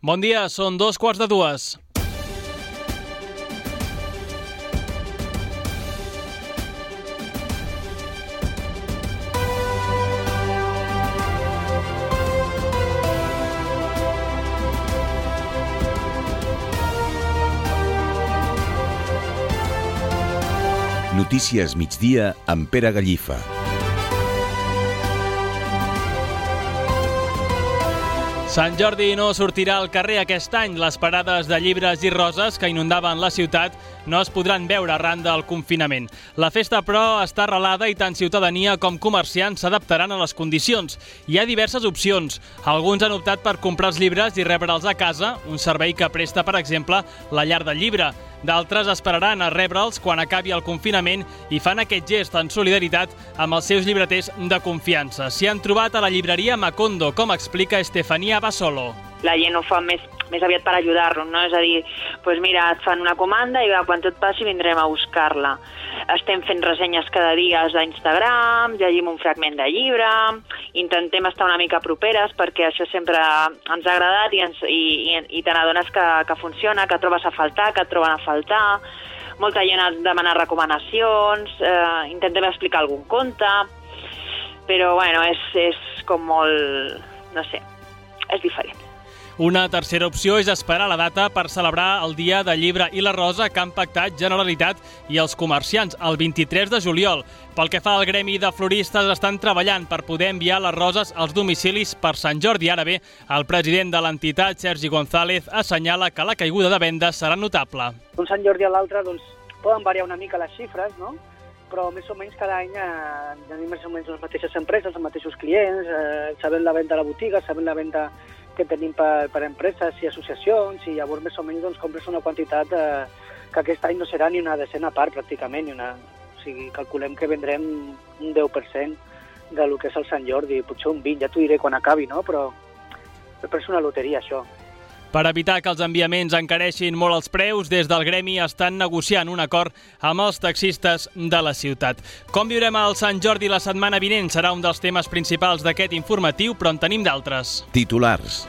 Bon dia, són 2:45. Notícies migdia amb Pere Gallifa. Sant Jordi no sortirà al carrer aquest any. Les parades de llibres i roses que inundaven la ciutat no es podran veure arran del confinament. La festa, però, està arrelada i tant ciutadania com comerciants s'adaptaran a les condicions. Hi ha diverses opcions. Alguns han optat per comprar els llibres i rebre'ls a casa, un servei que presta, per exemple, la Llar del Llibre. D'altres esperaran a rebre'ls quan acabi el confinament i fan aquest gest en solidaritat amb els seus llibreters de confiança. S'hi han trobat a la llibreria Macondo, com explica Estefania Basolo. La gent ho fa més aviat per ajudar-los, no? És a dir, doncs mira, et fan una comanda i quan tot passi vindrem a buscar-la. Estem fent ressenyes cada dia a Instagram, llegim un fragment de llibre, intentem estar una mica properes perquè això sempre ens ha agradat i te n'adones que funciona, que trobes a faltar, que et troben a faltar. Molta gent ha demanat recomanacions, intentem explicar algun conte, però bueno, és com molt, no sé, és diferent. Una tercera opció és esperar la data per celebrar el Dia del Llibre i la Rosa que han pactat Generalitat i els comerciants el 23 de juliol. Pel que fa al gremi de floristes, estan treballant per poder enviar les roses als domicilis per Sant Jordi. Ara bé, el president de l'entitat, Sergi González, assenyala que la caiguda de vendes serà notable. D'un Sant Jordi a l'altre poden variar una mica les xifres, no? Però més o menys cada any tenim més o menys les mateixes empreses, els mateixos clients, sabem la venda a la botiga, sabem la venda que tenim per empreses i associacions, i llavors més o menys compres una quantitat que aquest any no serà ni una desena part pràcticament, o sigui, calculem que vendrem un 10% del que és el Sant Jordi, potser un 20%, ja t'ho diré quan acabi, no? Però és una loteria, això. Per evitar que els enviaments encareixin molt els preus, des del gremi estan negociant un acord amb els taxistes de la ciutat. Com viurem el Sant Jordi la setmana vinent serà un dels temes principals d'aquest informatiu, però en tenim d'altres. Titulars.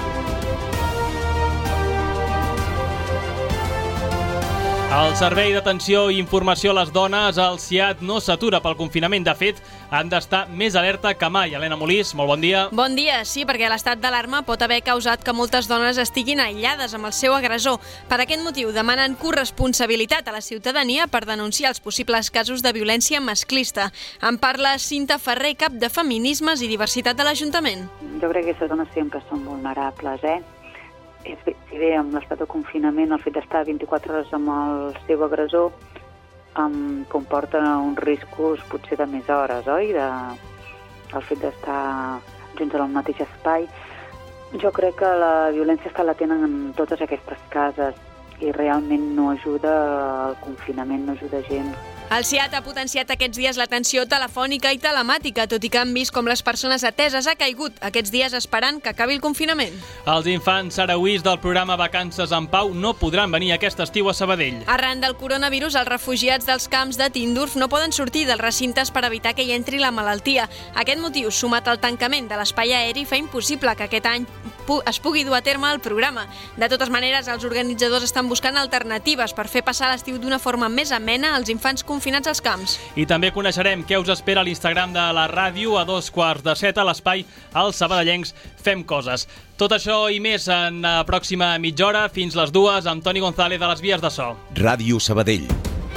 El Servei d'Atenció i Informació a les Dones, el SIAD, no s'atura pel confinament. De fet, han d'estar més alerta que mai. Helena Molís, molt bon dia. Bon dia, sí, perquè l'estat d'alarma pot haver causat que moltes dones estiguin aïllades amb el seu agressor. Per aquest motiu, demanen corresponsabilitat a la ciutadania per denunciar els possibles casos de violència masclista. En parla Cinta Ferrer, cap de Feminismes i Diversitat de l'Ajuntament. Jo crec que aquestes dones sempre són vulnerables, Si bé amb l'estat de confinament el fet d'estar 24 hores amb el seu agressor comporta uns riscos potser de més hores, oi? El fet d'estar junts en el mateix espai. Jo crec que la violència està latent en totes aquestes cases i realment no ajuda, el confinament no ajuda gens. El SIAD ha potenciat aquests dies l'atenció telefònica i telemàtica, tot i que han vist com les persones ateses ha caigut aquests dies esperant que acabi el confinament. Els infants sarauís del programa Vacances en Pau no podran venir aquest estiu a Sabadell. Arran del coronavirus, els refugiats dels camps de Tindorf no poden sortir dels recintes per evitar que hi entri la malaltia. Aquest motiu, sumat al tancament de l'espai aeri, fa impossible que aquest any es pugui dur a terme el programa. De totes maneres, els organitzadors estan buscant alternatives per fer passar l'estiu d'una forma més amena als infants confinats als camps. I també coneixerem què us espera a l'Instagram de la ràdio a 6:45 a l'espai Els Sabadellencs Fem Coses. Tot això i més en la pròxima mitja hora, fins les 2, amb Toni González a les vies de so. Ràdio Sabadell.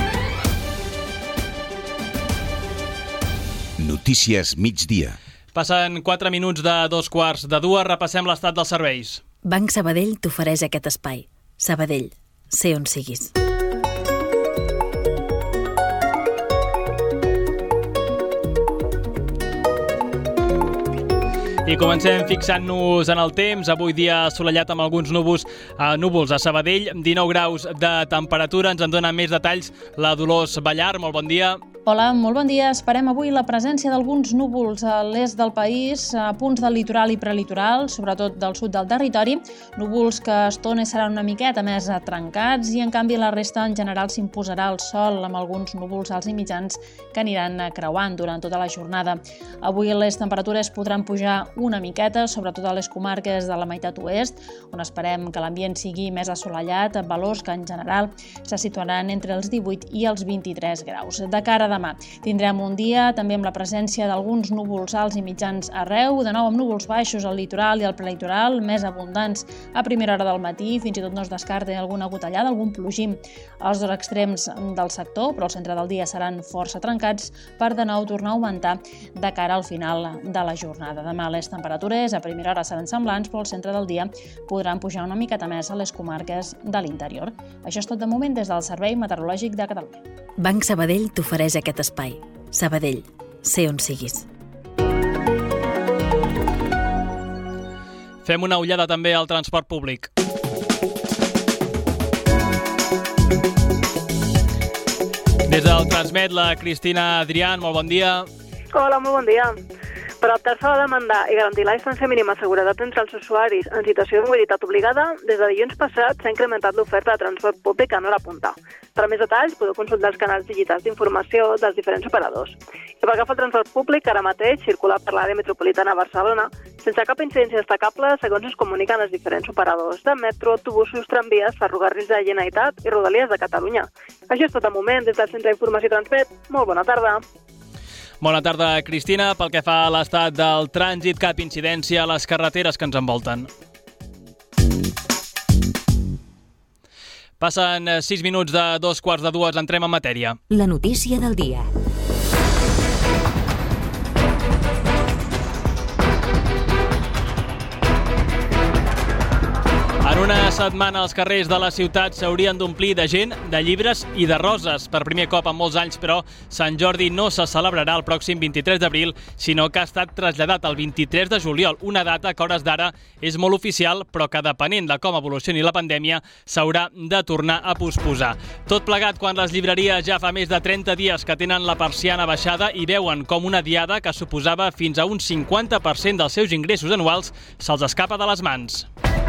Notícies migdia. Passen 4 minuts de 2:15, repassem l'estat dels serveis. Banc Sabadell t'ofereix aquest espai. Sabadell, sé on siguis. I comencem fixant-nos en el temps. Avui dia assolellat amb alguns núvols a Sabadell, 19 graus de temperatura. Ens en dona més detalls la Dolors Ballar. Molt bon dia. Hola, molt bon dia. Esperem avui la presència d'alguns núvols a l'est del país, a punts del litoral i prelitoral, sobretot del sud del territori. Núvols que a estones seran una miqueta més trencats i, en canvi, la resta en general s'imposarà el sol amb alguns núvols alts i mitjans que aniran creuant durant tota la jornada. Avui les temperatures podran pujar una miqueta, sobretot a les comarques de la meitat oest, on esperem que l'ambient sigui més assolellat, valors que en general se situaran entre els 18 i els 23 graus. De cara a demà tindrem un dia també amb la presència d'alguns núvols alts i mitjans arreu, de nou amb núvols baixos al litoral i al prelitoral, més abundants a primera hora del matí, fins i tot no es descarta alguna gotellada, algun plogim als dos extrems del sector, però al centre del dia seran força trencats per de nou tornar a augmentar de cara al final de la jornada. Demà les temperatures a primera hora seran semblants, però al centre del dia podran pujar una miqueta més a les comarques de l'interior. Això és tot de moment des del Servei Meteorològic de Catalunya. Banc Sabadell t'ofereix aquest espai. Sabadell, sé on siguis. Fem una ullada també al transport públic. Des del Transmet, la Cristina Adrián, molt bon dia. Hola, molt bon dia. Per adaptar-se a la demanda i garantir la distància mínima de seguretat entre els usuaris en situació de mobilitat obligada, des de dilluns passat s'ha incrementat l'oferta de transport públic en hora punta. Per a més detalls, podeu consultar els canals digitals d'informació dels diferents operadors. I pel que fa al transport públic, ara mateix circula per l'àrea metropolitana a Barcelona sense cap incidència destacable, segons ens comuniquen els diferents operadors de metro, autobusos, tramvies, ferrocarrils de la Generalitat i Rodalies de Catalunya. Això és tot de moment des del Centre d'Informació Transmet. Molt bona tarda. Bona tarda, Cristina. Pel que fa a l'estat del trànsit, cap incidència a les carreteres que ens envolten. Passen 6 minuts de 2:45, entrem en matèria. La notícia del dia. En una setmana els carrers de la ciutat s'haurien d'omplir de gent, de llibres i de roses. Per primer cop en molts anys, però, Sant Jordi no se celebrarà el pròxim 23 d'abril, sinó que ha estat traslladat al 23 de juliol, una data que a hores d'ara és molt oficial, però que depenent de com evolucioni la pandèmia s'haurà de tornar a posposar. Tot plegat quan les llibreries ja fa més de 30 dies que tenen la persiana baixada i veuen com una diada que suposava fins a un 50% dels seus ingressos anuals se'ls escapa de les mans.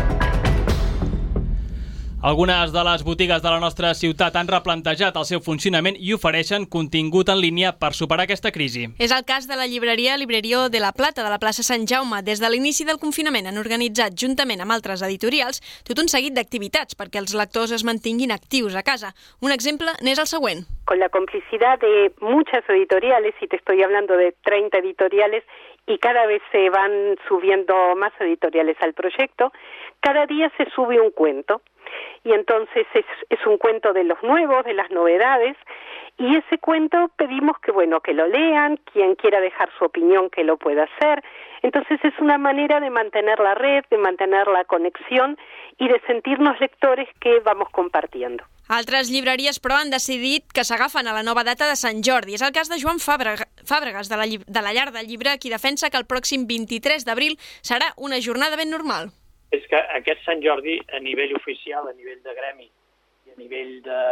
Algunes de les botigues de la nostra ciutat han replantejat el seu funcionament i ofereixen contingut en línia per superar aquesta crisi. És el cas de la llibreria Librerio de la Plata de la plaça Sant Jaume. Des de l'inici del confinament han organitzat, juntament amb altres editorials, tot un seguit d'activitats perquè els lectors es mantinguin actius a casa. Un exemple n'és el següent. Con la complicidad de muchas editoriales, y te estoy hablando de 30 editoriales, y cada vez se van subiendo más editoriales al proyecto, cada día se sube un cuento. Y entonces es un cuento de los nuevos, de las novedades, y ese cuento pedimos que lo lean, quien quiera dejar su opinión que lo pueda hacer. Entonces es una manera de mantener la red, de mantener la conexión y de sentirnos lectores que vamos compartiendo. Altres llibreries, però, han decidit que s'agafen a la nova data de Sant Jordi. És el cas de Joan Fàbregas, de la Llar del Llibre, qui defensa que el pròxim 23 d'abril serà una jornada ben normal. És que aquest Sant Jordi, a nivell oficial, a nivell de gremi i a nivell de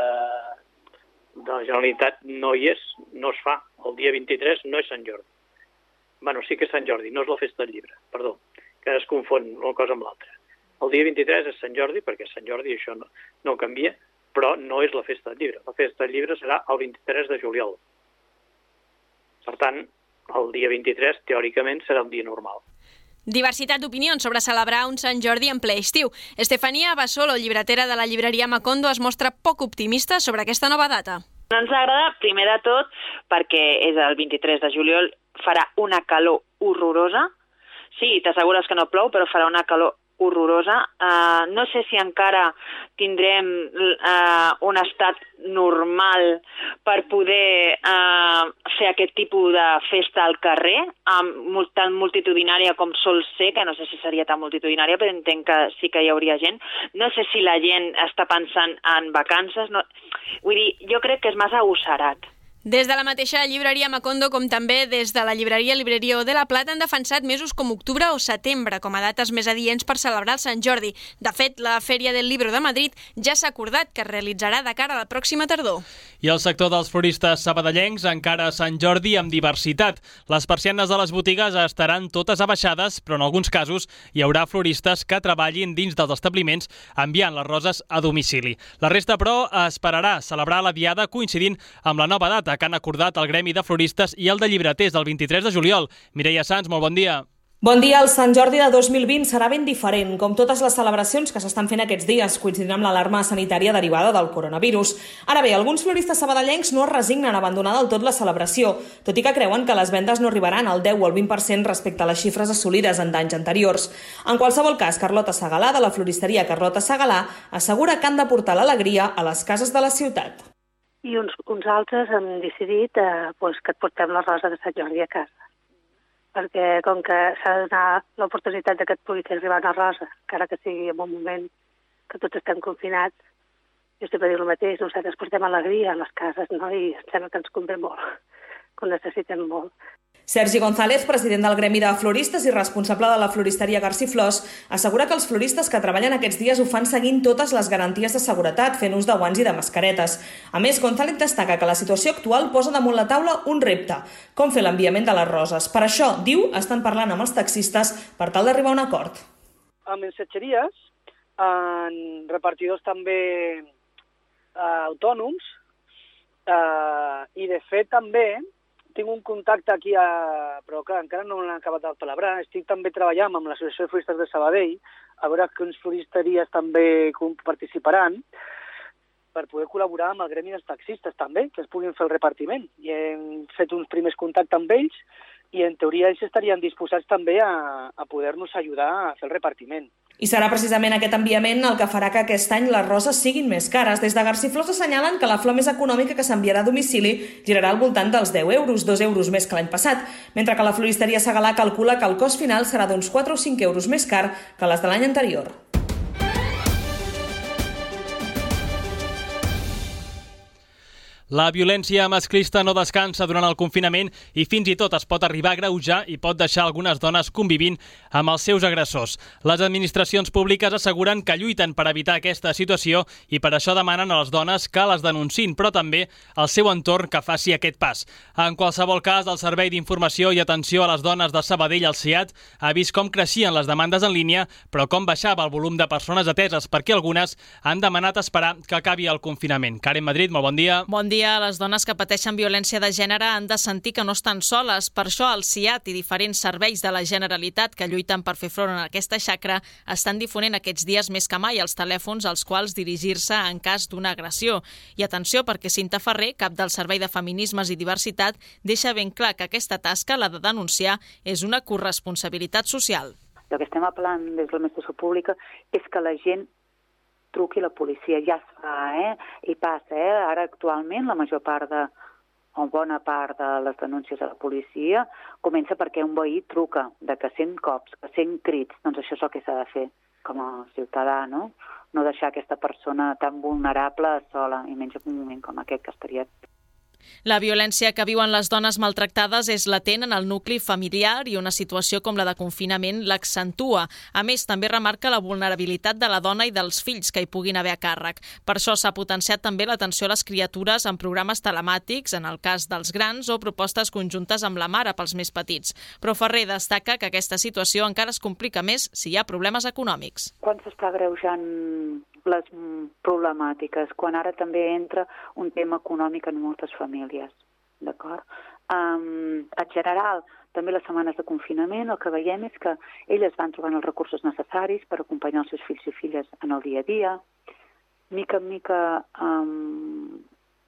la Generalitat, no hi és, no es fa. El dia 23 no és Sant Jordi. Bueno, sí que és Sant Jordi, no és la festa del llibre, perdó, que es confon una cosa amb l'altra. El dia 23 és Sant Jordi, perquè Sant Jordi això no canvia, però no és la festa del llibre. La festa del llibre serà el 23 de juliol. Per tant, el dia 23, teòricament, serà un dia normal. Diversitat d'opinions sobre celebrar un Sant Jordi en ple estiu. Estefania Basolo, llibretera de la llibreria Macondo, es mostra poc optimista sobre aquesta nova data. No ens agrada, primer de tot, perquè és el 23 de juliol, farà una calor horrorosa. Sí, t'assegures que no plou, però farà una calor horrorosa. No sé si encara tindrem un estat normal per poder fer aquest tipus de festa al carrer, tan multitudinària com sol ser, que no sé si seria tan multitudinària, però entenc que sí que hi hauria gent. No sé si la gent està pensant en vacances. No. Vull dir, jo crec que és massa agosserat. Des de la mateixa llibreria Macondo, com també des de la llibreria Librerio de la Plata, han defensat mesos com octubre o setembre com a dates més adients per celebrar el Sant Jordi. De fet, la Fèria del Libro de Madrid ja s'ha acordat que es realitzarà de cara a la pròxima tardor. I el sector dels floristes sabadellencs encara Sant Jordi amb diversitat. Les persianes de les botigues estaran totes abaixades, però en alguns casos hi haurà floristes que treballin dins dels establiments enviant les roses a domicili. La resta, però, esperarà celebrar la diada coincidint amb la nova data que han acordat el Gremi de Floristes i el de Llibreters del 23 de juliol. Mireia Sans, molt bon dia. Bon dia, el Sant Jordi de 2020 serà ben diferent, com totes les celebracions que s'estan fent aquests dies, coincidint amb l'alarma sanitària derivada del coronavirus. Ara bé, alguns floristes sabadellencs no es resignen a abandonar del tot la celebració, tot i que creuen que les vendes no arribaran al 10 o al 20% respecte a les xifres assolides en d'anys anteriors. En qualsevol cas, Carlota Segalà, de la floristeria Carlota Segalà, assegura que han de portar l'alegria a les cases de la ciutat. I uns altres han decidit que et portem la rosa de Sant Jordi a casa, perquè com que s'ha de donar l'oportunitat que et pugui fer arribar una rosa, encara que sigui en un moment que tots estem confinats, jo sempre dic el mateix, nosaltres portem alegria a les cases, no? I em sembla que ens convé molt, que ho necessitem molt. Sergi González, president del Gremi de Floristes i responsable de la floristeria Garciflors, assegura que els floristes que treballen aquests dies ho fan seguint totes les garanties de seguretat, fent ús de guants i de mascaretes. A més, González destaca que la situació actual posa damunt la taula un repte, com fer l'enviament de les roses. Per això, diu, estan parlant amb els taxistes per tal d'arribar a un acord. En missatgeries, en repartidors també autònoms, i de fet també tinc un contacte aquí, però clar, encara no l'han acabat de palabrar. Estic també treballant amb l'Associació de Floristes de Sabadell, a veure quines floristeries també participaran, per poder col·laborar amb el gremi dels taxistes també, que es puguin fer el repartiment. I hem fet uns primers contactes amb ells i en teoria ells estarien disposats també a poder-nos ajudar a fer el repartiment. I serà precisament aquest enviament el que farà que aquest any les roses siguin més cares. Des de Garciflors assenyalen que la flor més econòmica que s'enviarà a domicili girarà al voltant dels 10 euros, 2 euros més que l'any passat, mentre que la floristeria Segalà calcula que el cost final serà d'uns 4 o 5 euros més car que les de l'any anterior. La violència masclista no descansa durant el confinament i fins i tot es pot arribar a agreujar i pot deixar algunes dones convivint amb els seus agressors. Les administracions públiques asseguren que lluiten per evitar aquesta situació i per això demanen a les dones que les denunciïn, però també al seu entorn que faci aquest pas. En qualsevol cas, el Servei d'Informació i Atenció a les Dones de Sabadell, el SIAT, ha vist com creixien les demandes en línia, però com baixava el volum de persones ateses, perquè algunes han demanat esperar que acabi el confinament. Karen Madrid, molt bon dia. Bon dia. Les dones que pateixen violència de gènere han de sentir que no estan soles. Per això el SIAT i diferents serveis de la Generalitat que lluiten per fer front a aquesta xacra estan difonent aquests dies més que mai els telèfons als quals dirigir-se en cas d'una agressió. I atenció, perquè Cinta Ferrer, cap del Servei de Feminismes i Diversitat, deixa ben clar que aquesta tasca, la de denunciar, és una corresponsabilitat social. El que estem apel·lant des de l'administració pública és que la gent truqui la policia, ja es fa, i passa, Ara actualment la major part o bona part de les denúncies a la policia comença perquè un veí truca, de que sent cops, que sent crits, doncs això és el que s'ha de fer com a ciutadà, no? No deixar aquesta persona tan vulnerable sola, i menys en un moment com aquest que estaria... La violència que viuen les dones maltractades és latent en el nucli familiar i una situació com la de confinament l'accentua. A més, també remarca la vulnerabilitat de la dona i dels fills que hi puguin haver a càrrec. Per això s'ha potenciat també l'atenció a les criatures en programes telemàtics, en el cas dels grans, o propostes conjuntes amb la mare pels més petits. Però Ferrer destaca que aquesta situació encara es complica més si hi ha problemes econòmics. Quan s'està agreujant les problemàtiques, quan ara també entra un tema econòmic en moltes famílies, d'acord? En general, també les setmanes de confinament, el que veiem és que elles van trobant els recursos necessaris per acompanyar els seus fills i filles en el dia a dia. Mica en mica, amb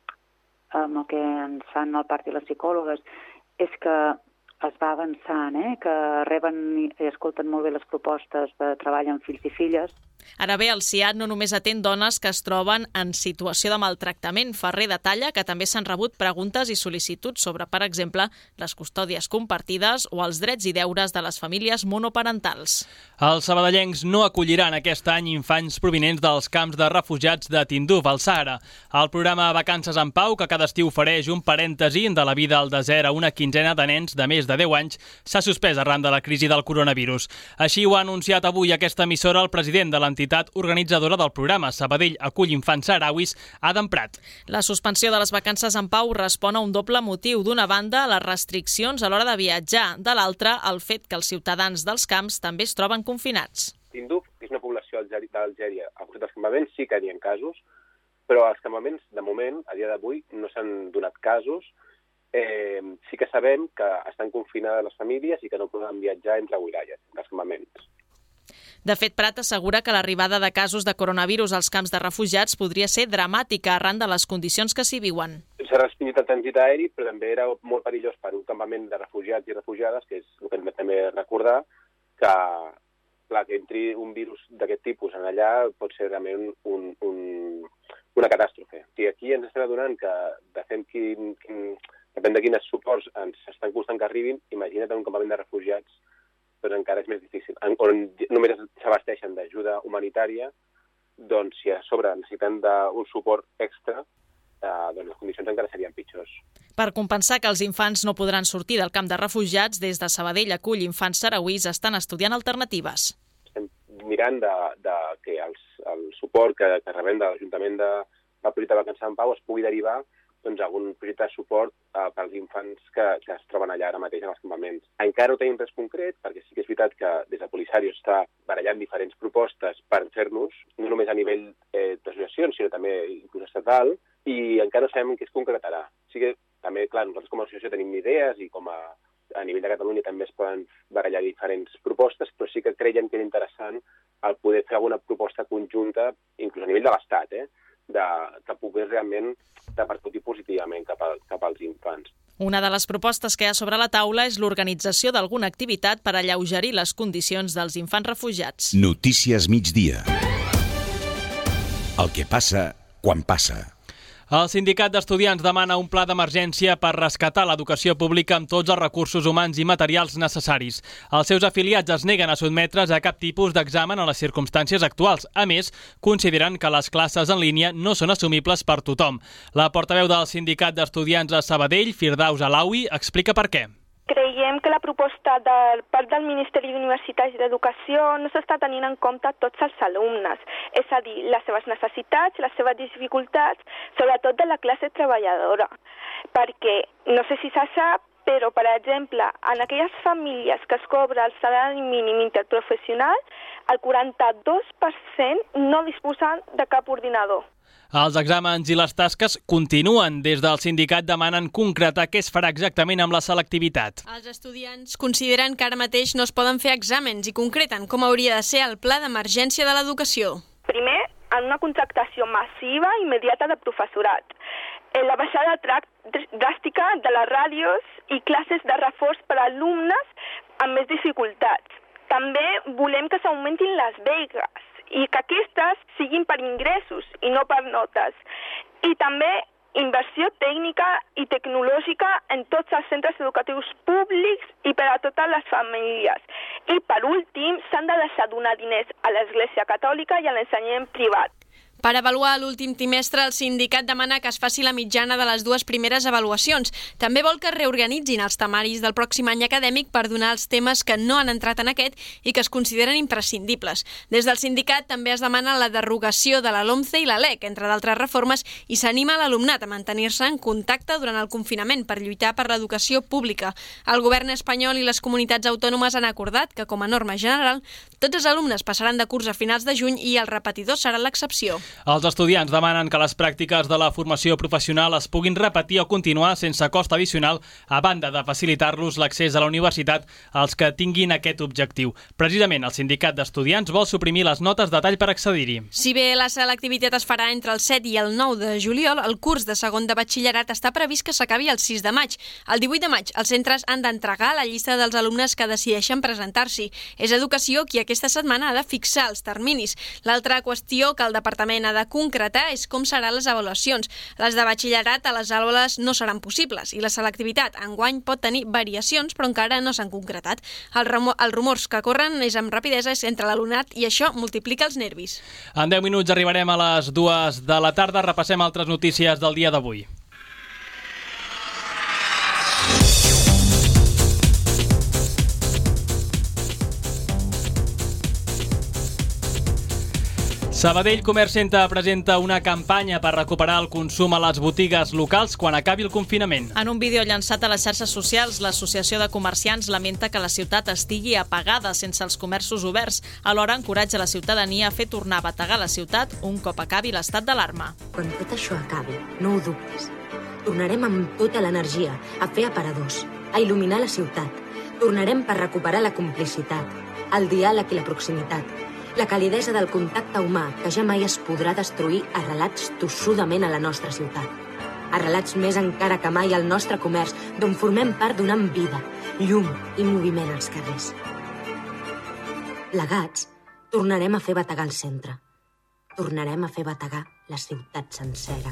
el que ens fan el part i les psicòlogues, és que es va avançant, que reben i escolten molt bé les propostes de treball amb fills i filles. Ara bé, el SIAT no només atén dones que es troben en situació de maltractament. Ferrer detalla que també s'han rebut preguntes i sol·licituds sobre, per exemple, les custòdies compartides o els drets i deures de les famílies monoparentals. Els sabadellencs no acolliran aquest any infants provinents dels camps de refugiats de Tinduf, al Sàhara. El programa Vacances en Pau, que cada estiu ofereix un parèntesi de la vida al desert a una quinzena de nens de més de 10 anys, s'ha suspès arran de la crisi del coronavirus. Així ho ha anunciat avui aquesta emissora el president de l'entitat organitzadora del programa, Sabadell Acull Infants Sahrauis, Adam Prat. La suspensió de les vacances en Pau respon a un doble motiu. D'una banda, les restriccions a l'hora de viatjar. De l'altra, el fet que els ciutadans dels camps també es troben confinats. Tinduf és una població d'Algèria. A costat dels campaments sí que hi ha casos, però als campaments, de moment, a dia d'avui, no s'han donat casos sí que sabem que estan confinades les famílies i que no poden viatjar entre wilayas, entre els campaments. De fet, Prat assegura que l'arribada de casos de coronavirus als camps de refugiats podria ser dramàtica arran de les condicions que s'hi viuen. S'ha restringit el trànsit aeri, però també era molt perillós per un campament de refugiats i refugiades, que és el que hem de també recordar, que entri un virus d'aquest tipus en allà pot ser realment una catàstrofe. I aquí ens estem adonant que depèn de quins suports ens estan costant que arribin, imagina't en un campament de refugiats, doncs encara és més difícil. On només s'abasteixen d'ajuda humanitària, doncs si a sobre necessiten un suport extra, doncs les condicions encara serien pitjors. Per compensar que els infants no podran sortir del camp de refugiats, des de Sabadell Acull Infants Sarauís estan estudiant alternatives. Estem mirant que el suport que rebem de l'Ajuntament de la Prioritat de Vacances en Pau es pugui derivar doncs, algun projecte de suport pels infants que es troben allà ara mateix en els campaments. Encara no tenim res concret, perquè sí que és veritat que des de Polisario està barallant diferents propostes per fer-nos, no només a nivell d'associacions, sinó també inclús estatal, i encara no sabem què es concretarà. Sí que també, clar, nosaltres com a associació tenim idees i com a nivell de Catalunya també es poden barallar diferents propostes, però sí que creiem que és interessant el poder fer alguna proposta conjunta, inclús a nivell de l'Estat, que pogués realment repercutir positivament cap als infants. Una de les propostes que hi ha sobre la taula és l'organització d'alguna activitat per alleugerir les condicions dels infants refugiats. Notícies migdia. El que passa quan passa. El sindicat d'estudiants demana un pla d'emergència per rescatar l'educació pública amb tots els recursos humans i materials necessaris. Els seus afiliats es neguen a sotmetre's a cap tipus d'examen en les circumstàncies actuals. A més, consideren que les classes en línia no són assumibles per tothom. La portaveu del sindicat d'estudiants a Sabadell, Firdaus Alawi, explica per què. Creiem que la proposta del part del Ministeri d'Universitats i d'Educació no s'està tenint en compte tots els alumnes, és a dir, les seves necessitats, les seves dificultats, sobretot de la classe treballadora. Perquè, no sé si se sap, però, per exemple, en aquelles famílies que es cobra el salari mínim interprofessional, el 42% no disposen de cap ordinador. Els exàmens i les tasques continuen. Des del sindicat demanen concretar què es farà exactament amb la selectivitat. Els estudiants consideren que ara mateix no es poden fer exàmens i concreten com hauria de ser el pla d'emergència de l'educació. Primer, en una contractació massiva i immediata de professorat. La baixada dràstica de les ràdios i classes de reforç per a alumnes amb més dificultats. També volem que s'augmentin les beques i que aquestes siguin per ingressos i no per notes. I també inversió tècnica i tecnològica en tots els centres educatius públics i per a totes les famílies. I per últim, s'han de deixar donar diners a l'Església Catòlica i a l'ensenyament privat. Per avaluar l'últim trimestre, el sindicat demana que es faci la mitjana de les dues primeres avaluacions. També vol que es reorganitzin els temaris del pròxim any acadèmic per donar els temes que no han entrat en aquest i que es consideren imprescindibles. Des del sindicat també es demana la derogació de la LOMCE i la LEC, entre d'altres reformes, i s'anima l'alumnat a mantenir-se en contacte durant el confinament per lluitar per l'educació pública. El govern espanyol i les comunitats autònomes han acordat que, com a norma general, tots els alumnes passaran de curs a finals de juny i els repetidors seran l'excepció. Els estudiants demanen que les pràctiques de la formació professional es puguin repetir o continuar sense cost addicional, a banda de facilitar-los l'accés a la universitat als que tinguin aquest objectiu. Precisament, el sindicat d'estudiants vol suprimir les notes de tall per accedir-hi. Si bé la selectivitat es farà entre el 7 i el 9 de juliol, el curs de segon de batxillerat està previst que s'acabi el 6 de maig. El 18 de maig, els centres han d'entregar la llista dels alumnes que decideixen presentar-s'hi. És Educació qui aquesta setmana ha de fixar els terminis. L'altra qüestió que el departament ha de concretar és com seran les avaluacions. Les de batxillerat a les aules no seran possibles i la selectivitat enguany pot tenir variacions però encara no s'han concretat. Els rumors que corren és amb rapidesa entre l'alumnat i això multiplica els nervis. En 10 minuts arribarem a les 2 de la tarda. Repassem altres notícies del dia d'avui. Sabadell Comerç Centre presenta una campanya per recuperar el consum a les botigues locals quan acabi el confinament. En un vídeo llançat a les xarxes socials, l'Associació de Comerciants lamenta que la ciutat estigui apagada sense els comerços oberts. Alhora encoratja la ciutadania a fer tornar a bategar la ciutat un cop acabi l'estat d'alarma. Quan tot això acabi, no ho dubtis. Tornarem amb tota l'energia a fer aparadors, a il·luminar la ciutat. Tornarem per recuperar la complicitat, el diàleg i la proximitat, la calidesa del contacte humà que ja mai es podrà destruir arrelats tossudament a la nostra ciutat. Arrelats més encara que mai al nostre comerç, d'on formem part donant vida, llum i moviment als carrers. Plegats, tornarem a fer bategar el centre. Tornarem a fer bategar la ciutat sencera.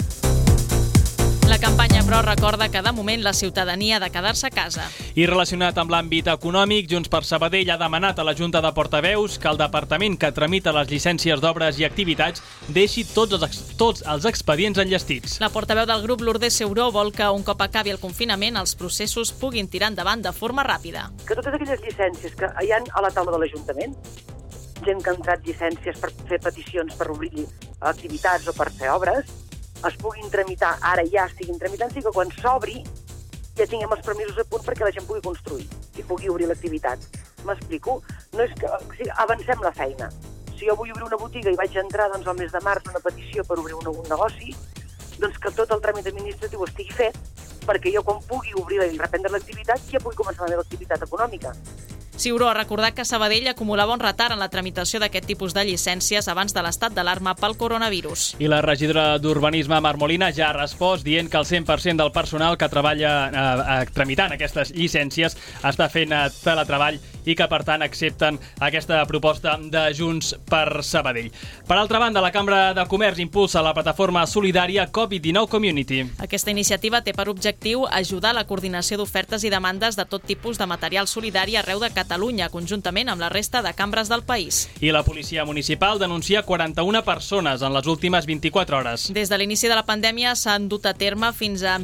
La campanya, però, recorda que de moment la ciutadania ha de quedar-se a casa. I relacionat amb l'àmbit econòmic, Junts per Sabadell ha demanat a la Junta de Portaveus que el departament que tramita les llicències d'obres i activitats deixi tots els expedients enllestits. La portaveu del grup, Lourdes Seuró, vol que un cop acabi el confinament els processos puguin tirar endavant de forma ràpida. Que totes aquelles llicències que hi ha a la taula de l'Ajuntament, gent que ha entrat llicències per fer peticions per obrir activitats o per fer obres, es puguin tramitar, ara ja estiguin tramitant, i que quan s'obri ja tinguem els permisos a punt perquè la gent pugui construir i pugui obrir l'activitat. M'explico? No és que, o sigui, avancem la feina. Si jo vull obrir una botiga i vaig entrar al mes de març una petició per obrir un negoci, doncs que tot el tràmit administratiu estigui fet perquè jo quan pugui obrir i reprendre l'activitat ja pugui començar la meva activitat econòmica. Ciuró ha recordat que Sabadell acumulava un retard en la tramitació d'aquest tipus de llicències abans de l'estat d'alarma pel coronavirus. I la regidora d'Urbanisme, Mar Molina, ja ha respost dient que el 100% del personal que treballa tramitant aquestes llicències està fent teletreball i que, per tant, accepten aquesta proposta de Junts per Sabadell. Per altra banda, la Cambra de Comerç impulsa la plataforma solidària Covid-19 Community. Aquesta iniciativa té per objectiu ajudar a la coordinació d'ofertes i demandes de tot tipus de material solidari arreu de Catalunya, conjuntament amb la resta de cambres del país. I la policia municipal denuncia 41 persones en les últimes 24 hores. Des de l'inici de la pandèmia s'han dut a terme fins a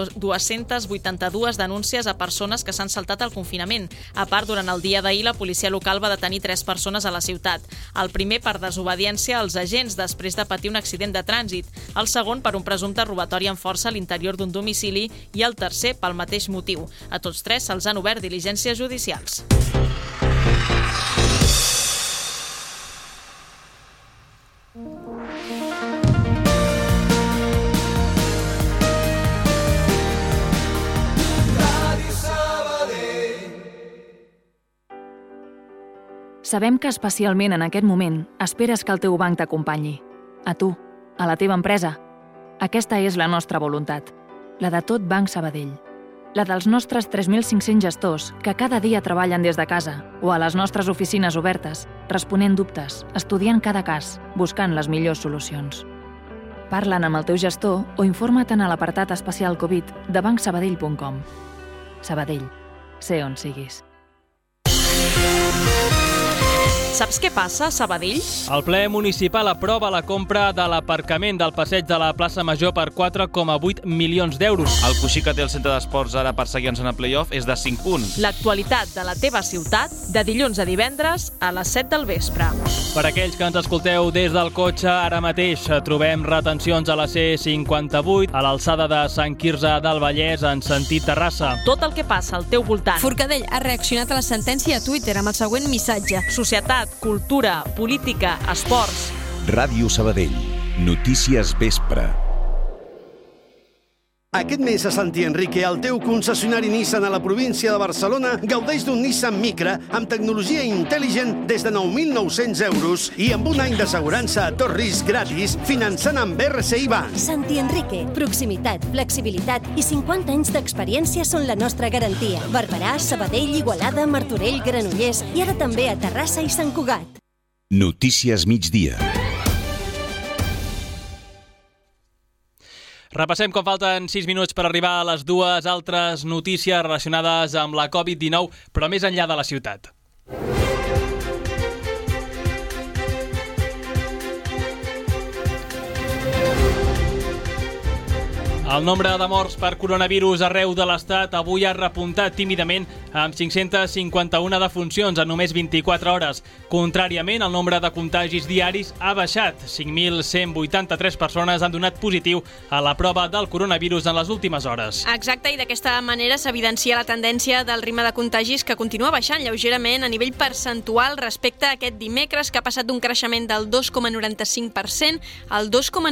1.282 denúncies a persones que s'han saltat el confinament. A part, durant el dia d'ahir, la policia local va detenir 3 persones a la ciutat. El primer per desobediència als agents després de patir un accident de trànsit, el segon per un presumpte robatori amb força a l'interior d'un domicili i el tercer pel mateix motiu. A tots 3 se'ls han obert diligències judicials. Sabem que especialment en aquest moment esperes que el teu banc t'acompanyi. A tu, a la teva empresa. Aquesta és la nostra voluntat, la de tot Banc Sabadell. La dels nostres 3.500 gestors que cada dia treballen des de casa o a les nostres oficines obertes, responent dubtes, estudiant cada cas, buscant les millors solucions. Parla'n amb el teu gestor o informa't a l'apartat especial Covid de bancsabadell.com. Sabadell, sé on siguis. Saps què passa a Sabadell? El ple municipal aprova la compra de l'aparcament del passeig de la plaça Major per 4,8 milions d'euros. El coixí que té el centre d'esports ara perseguint-se en el play-off és de 5 punts. L'actualitat de la teva ciutat, de dilluns a divendres a les 7 del vespre. Per aquells que ens escolteu des del cotxe, ara mateix trobem retencions a la C58, a l'alçada de Sant Quirze del Vallès, en sentit Terrassa. Tot el que passa al teu voltant. Forcadell ha reaccionat a la sentència a Twitter amb el següent missatge. Societat, cultura, política, esports. Ràdio Sabadell. Notícies vespre. Aquest mes a Santi Enrique, el teu concessionari Nissan a la província de Barcelona gaudeix d'un Nissan Micra amb tecnologia intel·ligent des de 9.900 euros i amb un any d'assegurança a tot risc gratis finançant amb RCI Bank. Santi Enrique, proximitat, flexibilitat i 50 anys d'experiència són la nostra garantia. Barberà, Sabadell, Igualada, Martorell, Granollers i ara també a Terrassa i Sant Cugat. Notícies migdia. Repassem com falten 6 minuts per arribar a les dues altres notícies relacionades amb la Covid-19, però més enllà de la ciutat. El nombre de morts per coronavirus arreu de l'Estat avui ha repuntat tímidament amb 551 defuncions en només 24 hores. Contràriament, el nombre de contagis diaris ha baixat. 5.183 persones han donat positiu a la prova del coronavirus en les últimes hores. Exacte, i d'aquesta manera s'evidencia la tendència del ritme de contagis que continua baixant lleugerament a nivell percentual respecte a aquest dimecres, que ha passat d'un creixement del 2,95% al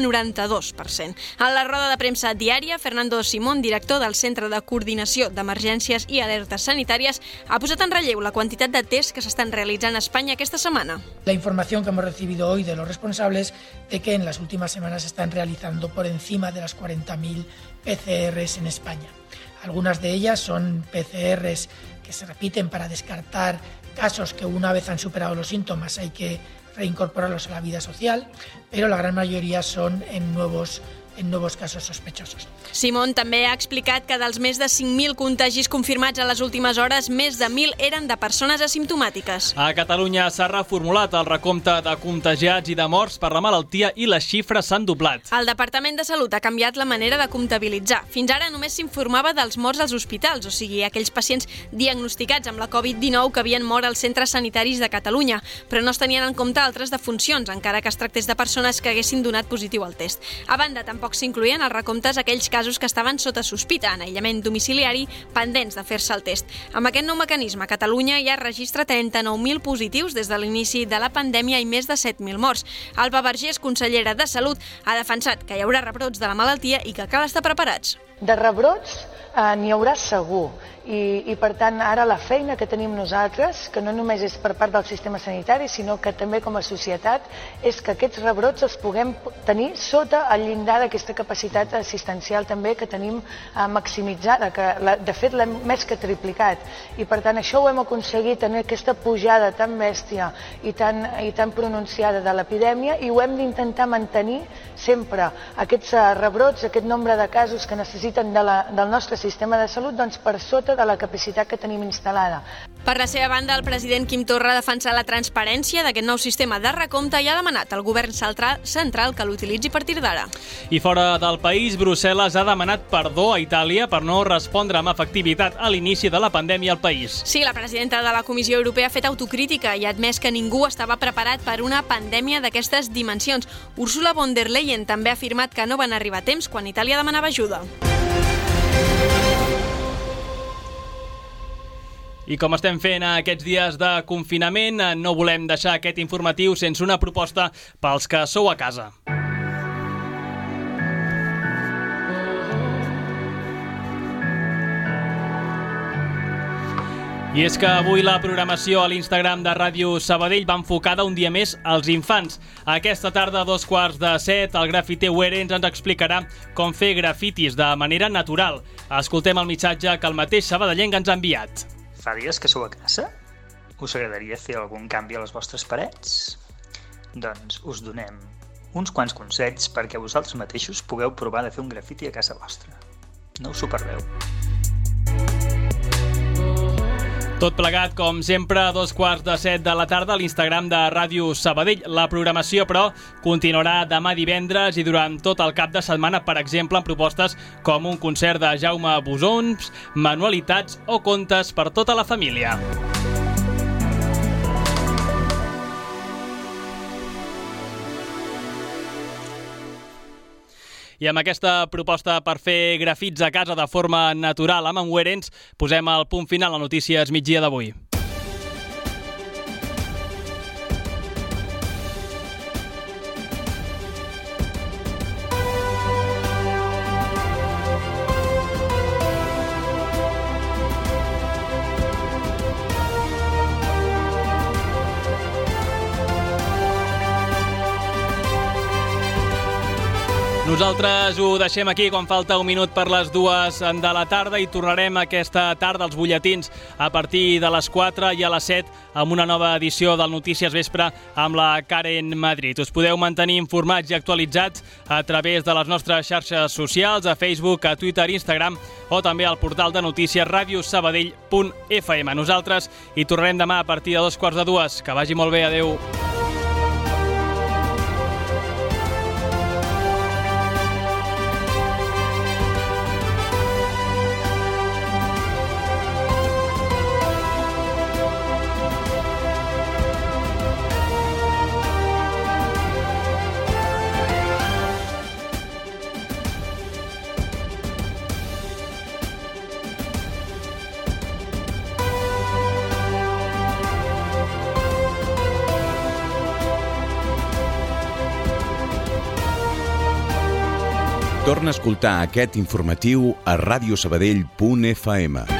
2,92%. En la roda de premsa diària, Fernando Simón, director del Centre de Coordinació d'Emergències i Alertes Sanitàries, ha posat en relleu la quantitat de tests que s'estan realitzant a Espanya esta setmana. La información que hemos recibido hoy de los responsables de que en las últimas semanas se están realizando por encima de las 40.000 PCRs en España. Algunas de ellas son PCRs que se repiten para descartar casos que una vez han superado los síntomas hay que reincorporarlos a la vida social, pero la gran mayoría son en nuevos casos sospechosos. Simón també ha explicat que dels més de 5.000 contagis confirmats en les últimes hores, més de 1.000 eren de persones asimptomàtiques. A Catalunya s'ha reformulat el recompte de contagiats i de morts per la malaltia i les xifres s'han doblat. El Departament de Salut ha canviat la manera de comptabilitzar. Fins ara només s'informava dels morts als hospitals, o sigui, aquells pacients diagnosticats amb la Covid-19 que havien mort als centres sanitaris de Catalunya, però no es tenien en compte altres defuncions, encara que es tractés de persones que haguessin donat positiu al test. A banda, tampoc s'incloïen als recomptes aquells casos que estaven sota sospita en aïllament domiciliari pendents de fer-se el test. Amb aquest nou mecanisme, Catalunya ja registra 39.000 positius des de l'inici de la pandèmia i més de 7.000 morts. Alba Vergés, consellera de Salut, ha defensat que hi haurà rebrots de la malaltia i que cal estar preparats. De rebrots n'hi haurà segur i per tant ara la feina que tenim nosaltres, que no només és per part del sistema sanitari sinó que també com a societat, és que aquests rebrots els puguem tenir sota el llindar d'aquesta capacitat assistencial també que tenim maximitzada, que de fet l'hem més que triplicat, i per tant això ho hem aconseguit, tenir aquesta pujada tan bèstia i tan pronunciada de l'epidèmia, i ho hem d'intentar mantenir sempre aquests rebrots, aquest nombre de casos que necessiten del nostre sistema de salut, doncs per sota de la capacitat que tenim instal·lada. Per la seva banda, el president Quim Torra ha defensat la transparència d'aquest nou sistema de recompte i ha demanat al govern central que l'utilitzi a partir d'ara. I fora del país, Brussel·les ha demanat perdó a Itàlia per no respondre amb efectivitat a l'inici de la pandèmia al país. Sí, la presidenta de la Comissió Europea ha fet autocrítica i ha admès que ningú estava preparat per una pandèmia d'aquestes dimensions. Ursula von der Leyen també ha afirmat que no van arribar a temps quan Itàlia demanava ajuda. I com estem fent aquests dies de confinament, no volem deixar aquest informatiu sense una proposta pels que sou a casa. I és que avui la programació a l'Instagram de Ràdio Sabadell va enfocada un dia més als infants. Aquesta tarda, a 6:45, el grafiter Werens ens explicarà com fer grafitis de manera natural. Escoltem el missatge que el mateix sabadellenc ens ha enviat. Fa dies que sou a casa? Us agradaria fer algun canvi a les vostres parets? Doncs us donem uns quants consells perquè vosaltres mateixos pugueu provar de fer un grafiti a casa vostra. No us ho perdeu. Tot plegat, com sempre, a 6:45 de la tarda a l'Instagram de Ràdio Sabadell. La programació, però, continuarà demà divendres i durant tot el cap de setmana, per exemple, amb propostes com un concert de Jaume Bosons, manualitats o contes per tota la família. I amb aquesta proposta per fer grafits a casa de forma natural amb en Werens, posem el punt final a Notícies Migdia d'avui. Nosaltres ho deixem aquí quan falta un minut per les 2 de la tarda i tornarem aquesta tarda als butlletins a partir de les 4 i a les 7 amb una nova edició del Notícies Vespre amb la Karen Madrid. Us podeu mantenir informats i actualitzats a través de les nostres xarxes socials, a Facebook, a Twitter, Instagram o també al portal de notícies radiosabadell.fm. Nosaltres hi tornarem demà a partir de 2:45. Que vagi molt bé, adeu. Torna a escoltar aquest informatiu a radiosabadell.fm.